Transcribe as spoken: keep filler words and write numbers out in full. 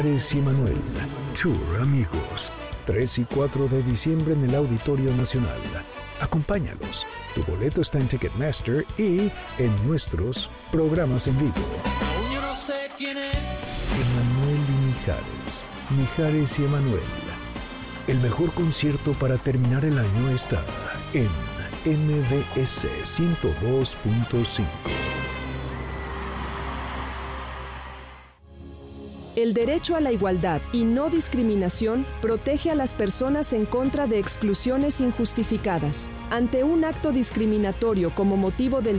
Mijares y Emanuel, Tour Amigos, tres y cuatro de diciembre en el Auditorio Nacional. Acompáñalos. Tu boleto está en Ticketmaster y en nuestros programas en vivo. Aún yo no sé quién es. Emanuel y Mijares, Mijares y Emanuel. El mejor concierto para terminar el año está en M B S ciento dos punto cinco. El derecho a la igualdad y no discriminación protege a las personas en contra de exclusiones injustificadas. Ante un acto discriminatorio como motivo del